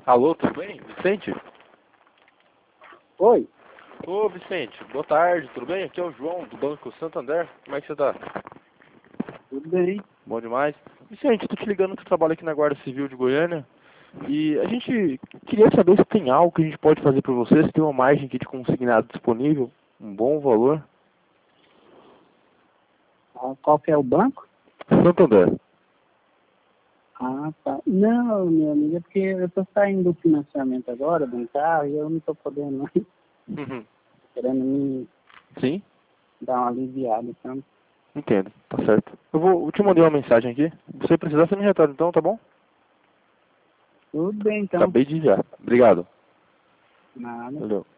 Alô, tudo bem? Vicente? Oi, Ô, Vicente, boa tarde, tudo bem? Aqui é o João, do Banco Santander. Como é que você tá? tudo bem? Bom demais. Vicente, tô te ligando que eu trabalho aqui na Guarda Civil de Goiânia. E a gente queria saber se tem algo que a gente pode fazer pra você, se tem uma margem aqui de consignado disponível, um bom valor. Ah, qual que é o banco? Santander. Ah, tá. Não, meu amigo, é porque eu tô saindo do financiamento agora, do carro, e eu não tô podendo mais, Uhum. querendo me Sim, dar uma aliviada, então. entendo, tá certo. Eu te mandei uma mensagem aqui. Se você precisar, você me retorna então, tá bom? Tudo bem, então. Acabei de enviar. Obrigado. Nada. Valeu.